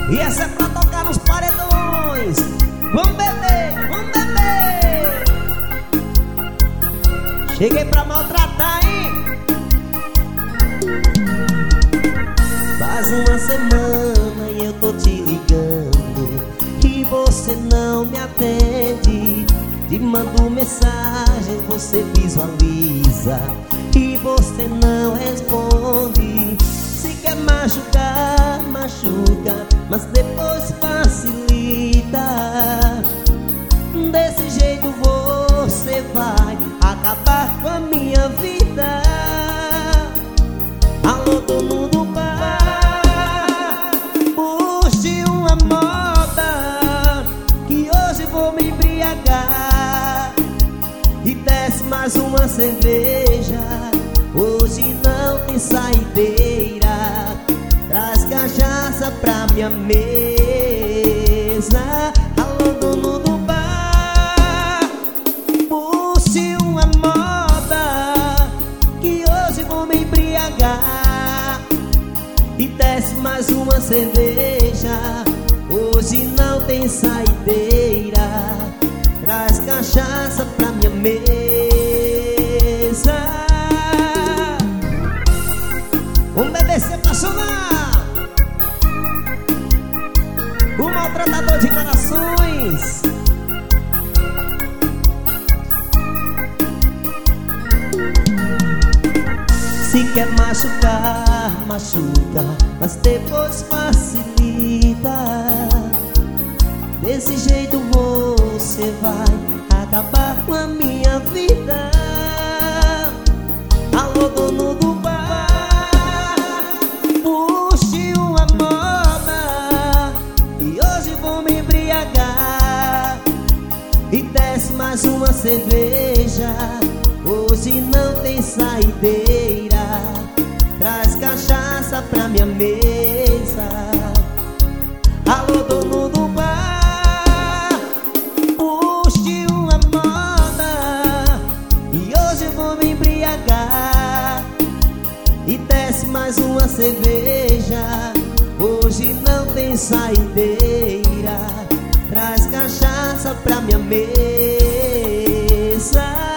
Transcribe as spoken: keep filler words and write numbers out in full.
E essa é pra tocar nos paredões. Vamos beber, vamos beber. Cheguei pra maltratar, hein? Faz uma semana e eu tô te ligando e você não me atende. Te mando mensagem, você visualiza e você não responde. Se quer machucar, machuca, mas depois facilita. Desse jeito você vai acabar com a minha vida. Alô, dono do bar, puxe uma moda que hoje vou me embriagar. E desce mais uma cerveja, hoje não tem saideira. Traz cachaça pra minha mesa. Alô, dono do bar, puxe uma moda que hoje vou me embriagar. E desce mais uma cerveja, hoje não tem saideira. Traz cachaça pra minha mesa. Um bebê se apaixonar, o maltratador de corações. Se quer machucar, machuca, mas depois facilita. Desse jeito você vai acabar com a minha vida. Alô, dono do bar, puxe uma moda e hoje vou me embriagar. E desce mais uma cerveja, hoje não tem saideira. Traz cachaça pra minha mesa. Alô, dono do bar, puxe uma moda e hoje vou me embriagar. E desce mais uma cerveja, hoje não tem saideira. Traz cachaça pra minha mesa.